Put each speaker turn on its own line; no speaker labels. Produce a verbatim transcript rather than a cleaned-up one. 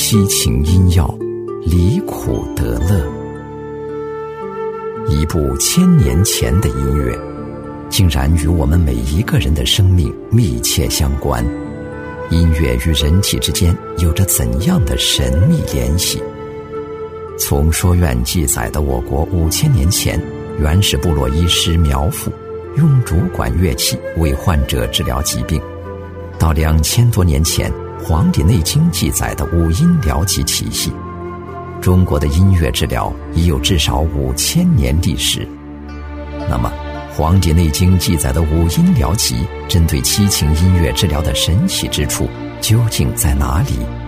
七情音药，离苦得乐。一部千年前的音乐，竟然与我们每一个人的生命密切相关。音乐与人体之间有着怎样的神秘联系？从说院记载的我国五千年前原始部落医师苗阜用竹管乐器为患者治疗疾病，到两千多年前《黄帝内经》记载的五音疗疾体系，中国的音乐治疗已有至少五千年历史。那么《黄帝内经》记载的五音疗疾针对七情音乐治疗的神奇之处究竟在哪里？